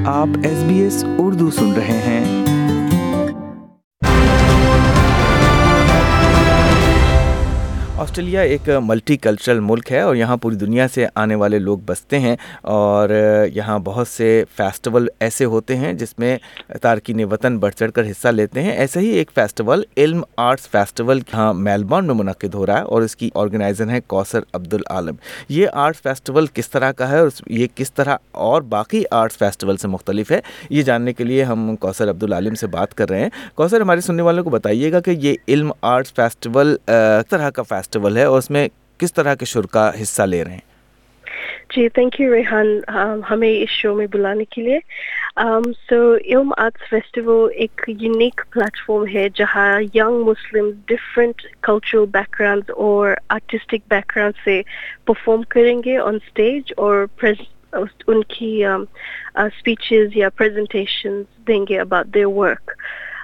आप SBS उर्दू सुन रहे हैं। ऑस्ट्रेलिया एक मल्टी कल्चरल मुल्क है और यहाँ पूरी दुनिया से आने वाले लोग बसते हैं और यहाँ बहुत से फेस्टिवल ऐसे होते हैं जिसमें तारकीन वतन बढ़ चढ़ कर हिस्सा लेते हैं। ऐसा ही एक फेस्टिवल इल्म आर्ट्स फेस्टिवल यहाँ मेलबर्न में मुनक्किद हो रहा है और इसकी ऑर्गेनाइज़र है कौसर अब्दुल आलम। ये आर्ट्स फेस्टिवल किस तरह का है और ये किस तरह और बाकी आर्ट्स फेस्टिवल से मुख्तलिफ है, ये जानने के लिए हम कौसर अब्दुल आलम से बात कर रहे हैं। कौसर, हमारे सुनने वालों को बताइएगा कि ये इल्म आर्ट्स फेस्टिवल तरह का फेस्टिवल है और उसमें किस तरह के शुरा हिस्सा ले रहे हैं। जी, थैंक यू रेहान हमें इस शो में बुलाने के लिए। सो इल्म आर्ट्स फेस्टिवल एक यूनिक प्लेटफॉर्म है जहां young Muslim different cultural backgrounds और आर्टिस्टिक बैकग्राउंड से परफॉर्म करेंगे ऑन स्टेज और उनकी स्पीचेस या प्रेजेंटेशंस देंगे अबाउट देयर वर्क।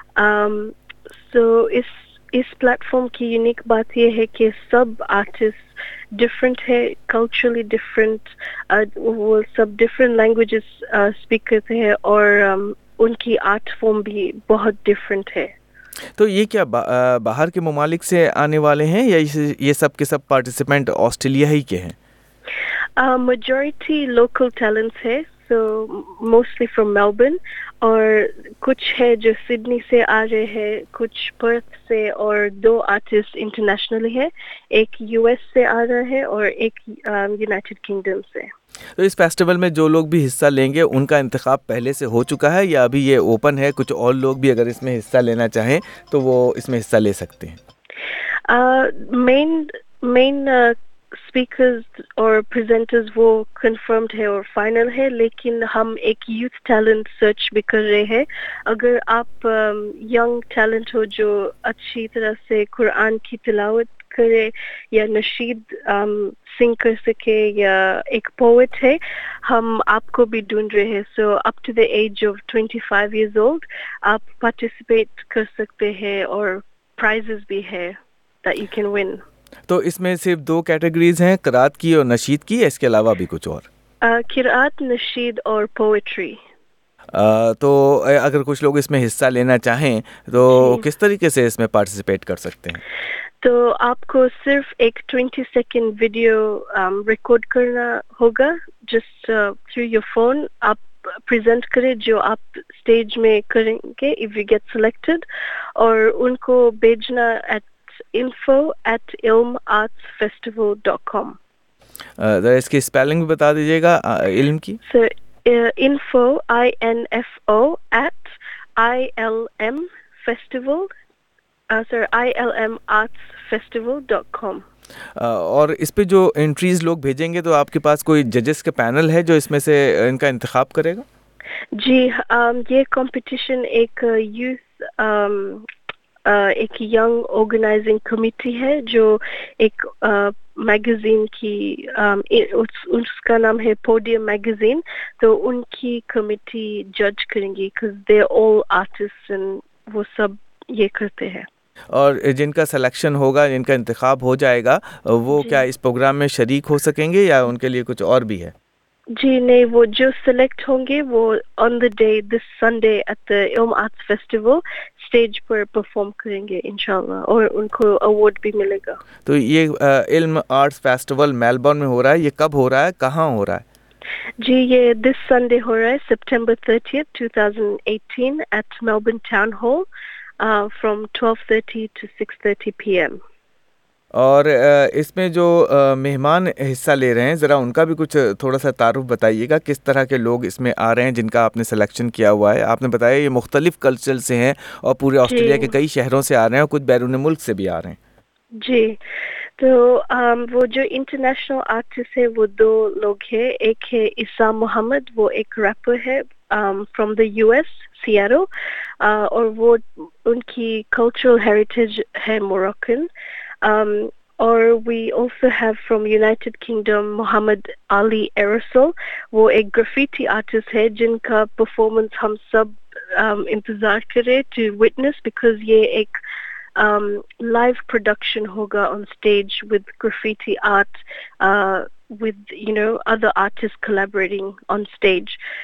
सो इस प्लेटफॉर्म की यूनिक बात यह है कि सब आर्टिस्ट डिफरेंट है, कल्चरली डिफरेंट, वो सब डिफरेंट लैंग्वेजेस स्पीक करते हैं और उनकी आर्ट फॉर्म भी बहुत डिफरेंट है। तो ये क्या बाहर के ममालिक से आने वाले हैं या ये सब के सब पार्टिसिपेंट ऑस्ट्रेलिया ही के हैं? मेजॉरिटी लोकल टैलेंट्स है, सो मोस्टली फ्रॉम मेलबर्न, और कुछ है जो सिडनी से आ रहे हैं, कुछ पर्थ से, और 2 आर्टिस्ट इंटरनेशनली है, एक यूएस से आ रहा है और एक यूनाइटेड किंगडम से। तो इस फेस्टिवल में जो लोग भी हिस्सा लेंगे उनका इंतखाब पहले से हो चुका है या अभी ये ओपन है? कुछ और लोग भी अगर इसमें हिस्सा लेना चाहें तो वो इसमें हिस्सा ले सकते हैं? मेन स्पीकर्स और प्रेजेंटर्स वो कंफर्म्ड है और फाइनल है, लेकिन हम एक यूथ टैलेंट सर्च भी कर रहे हैं। अगर आप यंग टैलेंट हो जो अच्छी तरह से कुरान की तिलावत करे या नशीद सिंग कर सके या एक पोएट है, हम आपको भी ढूंढ रहे हैं। So up to the age of 25 years old आप पार्टिसिपेट कर सकते हैं और प्राइजेस भी है that you can win। तो इसमें सिर्फ 2 कैटेगरीज हैं, क़िरात की और नशीद की, इसके अलावा भी कुछ और? क़िरात, नशीद और पोएट्री। तो अगर कुछ लोग इसमें हिस्सा लेना चाहें तो किस तरीके से इसमें पार्टिसिपेट कर सकते हैं? तो आपको सिर्फ एक 20 सेकेंड वीडियो रिकॉर्ड करना होगा, जस्ट थ्रू योर फोन। आप प्रेजेंट करें जो आप स्टेज में करेंगे इफ यू गेट सिलेक्टेड, और उनको भेजना at info@ilmartsfestival.com। जरा इसकी स्पेलिंग भी बता दीजिएगा इल्म की। So info info at ilmartsfestival.com। और इस पे जो एंट्रीज लोग भेजेंगे तो आपके पास कोई जजेस का पैनल है जो इसमें से इनका इंतखाब करेगा? जी, ये कंपटीशन एक यूथ एक यंग ऑर्गेनाइजिंग कमेटी है जो एक मैगजीन की उसका नाम है पोडियम मैगजीन, तो उनकी कमेटी जज करेंगी because they all artist and वो सब ये करते हैं। और जिनका सिलेक्शन होगा, जिनका इंतखाब हो जाएगा, वो क्या इस प्रोग्राम में शरीक हो सकेंगे या उनके लिए कुछ और भी है? जी नहीं, वो जो सिलेक्ट होंगे वो on the day this Sunday at the Ilm arts festival stage पर परफॉर्म करेंगे इंशाल्लाह, और उनको अवार्ड भी मिलेगा। तो ये इल्म आर्ट्स फेस्टिवल मेलबर्न में हो रहा है, ये कब हो रहा है, कहाँ हो रहा है? जी, ये दिस संडे हो रहा है, September 30th, 2018 at Melbourne town hall from 12:30 to 6:30 PM। और इसमें जो मेहमान हिस्सा ले रहे हैं, ज़रा उनका भी कुछ थोड़ा सा तारुफ बताइएगा, किस तरह के लोग इसमें आ रहे हैं जिनका आपने सिलेक्शन किया हुआ है? आपने बताया ये मुख्तलिफ कल्चर से हैं और पूरे ऑस्ट्रेलिया के कई शहरों से आ रहे हैं और कुछ बैरून मुल्क से भी आ रहे हैं। जी, तो वो जो इंटरनेशनल आर्टिस्ट है वो 2 लोग हैं। एक है इसा मोहम्मद, वो एक रैपर है फ्रॉम द यूएस सियाटल, और वो उनकी कल्चरल हेरिटेज है मोरक्कन। और we also have from United Kingdom Muhammad Ali Aerosol, वो एक ग्राफिटी आर्टिस्ट है जिनका परफॉर्मेंस हम सब इंतजार करें to witness, because ये एक live production hoga on stage with graffiti art, with other artists collaborating on stage.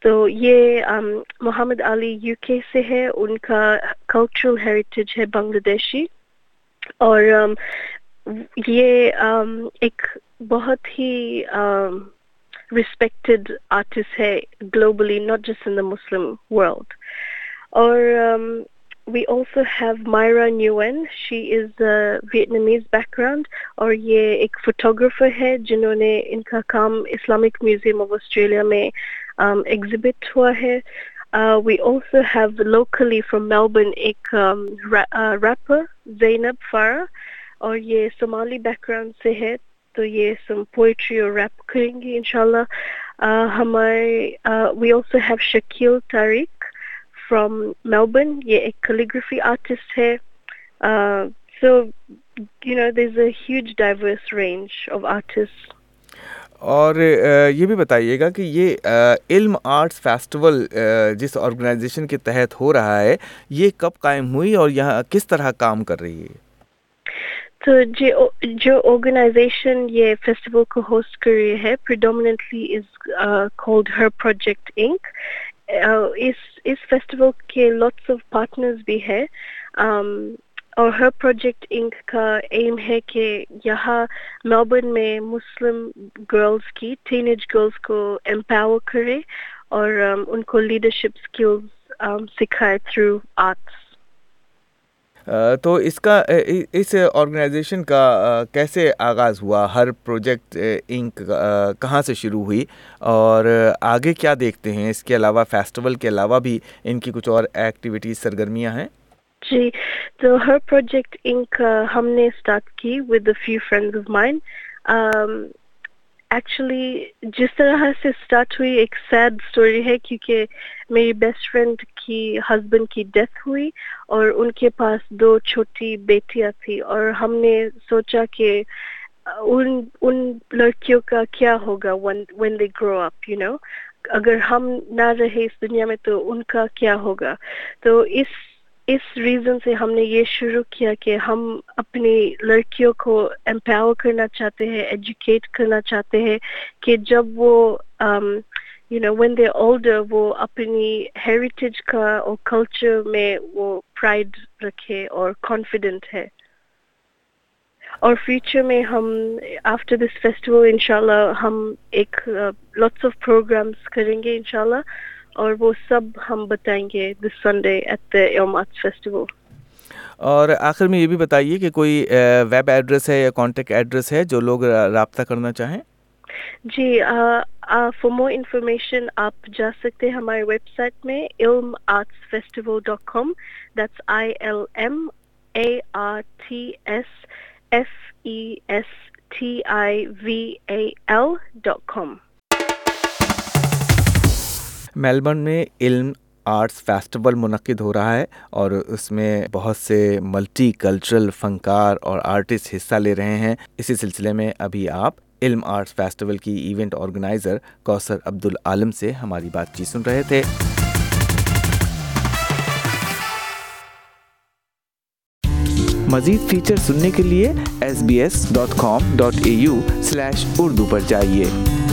तो ये मोहम्मद अली यूके से है, उनका कल्चरल हेरिटेज है बांग्लादेशी, और ये एक बहुत ही respected artist hai globally, not just in the Muslim world. Or we also have Myra Nguyen. She is a Vietnamese background, और ये एक photographer है जिन्होंने इनका काम Islamic Museum of Australia में exhibit हुआ है. We also have locally from Melbourne एक rapper Zainab Farah, और ये Somali background से है, तो ये some poetry और rap करेंगे इंशाल्लाह. हमारे we also have Shakil Tariq from Melbourne. ये एक calligraphy artist है. So there's a huge diverse range of artists. और ये भी बताइएगा कि ये इल्म आर्ट्स फेस्टिवल जिस ऑर्गेनाइजेशन के तहत हो रहा है, ये कब कायम हुई और यहाँ किस तरह काम कर रही है? तो जो ऑर्गेनाइजेशन ये फेस्टिवल को होस्ट कर रही है predominantly is called Her Project Inc. इस फेस्टिवल के lots of partners भी है, और Her Project Inc. का एम है कि यहाँ मेलबर्न में मुस्लिम गर्ल्स की टीनेज गर्ल्स को एम्पावर करे और उनको लीडरशिप स्किल्स सिखाए थ्रू आर्ट्स. तो इसका इस ऑर्गेनाइजेशन का कैसे आगाज़ हुआ? हर प्रोजेक्ट इंक कहाँ से शुरू हुई और आगे क्या देखते हैं? इसके अलावा फेस्टिवल के अलावा भी इनकी कुछ और एक्टिविटीज़, सरगर्मियाँ हैं? जी, तो हर प्रोजेक्ट इंक हमने स्टार्ट की with a few friends of mine. Actually जिस तरह से स्टार्ट हुई एक सैड स्टोरी है, क्योंकि मेरी बेस्ट फ्रेंड की हस्बैंड की डेथ हुई और उनके पास 2 छोटी बेटियां थी, और हमने सोचा कि उन लड़कियों का क्या होगा when they grow up, अगर हम ना रहे इस दुनिया में तो उनका क्या होगा. तो इस रीज़न से हमने ये शुरू किया कि हम अपनी लड़कियों को एम्पावर करना चाहते हैं, एजुकेट करना चाहते हैं कि जब वो when they're older वो अपनी हेरिटेज का और कल्चर में वो प्राइड रखे और कॉन्फिडेंट है. और फ्यूचर में हम आफ्टर दिस फेस्टिवल इंशाल्लाह हम एक लॉट्स ऑफ प्रोग्राम्स करेंगे इंशाल्लाह, और वो सब हम बताएंगे this Sunday at the Ilm arts festival. और आखिर में ये भी बताइए कि कोई वेब एड्रेस है या कॉन्टैक्ट एड्रेस है जो लोग राब्ता करना चाहें? जी, फॉर मोर इन्फॉर्मेशन आप जा सकते हैं हमारे वेबसाइट में ilmartsfestival.com. That's ilmartsfestival.com. मेलबर्न में इल्म आर्ट्स फेस्टिवल मुनक्किद हो रहा है और उसमें बहुत से मल्टी कल्चरल फनकार और आर्टिस्ट हिस्सा ले रहे हैं. इसी सिलसिले में अभी आप इल्म आर्ट्स फेस्टिवल की इवेंट ऑर्गेनाइज़र कौसर अब्दुल आलम से हमारी बातचीत सुन रहे थे. मज़ीद फीचर सुनने के लिए sbs.com.au/urdu पर जाइए.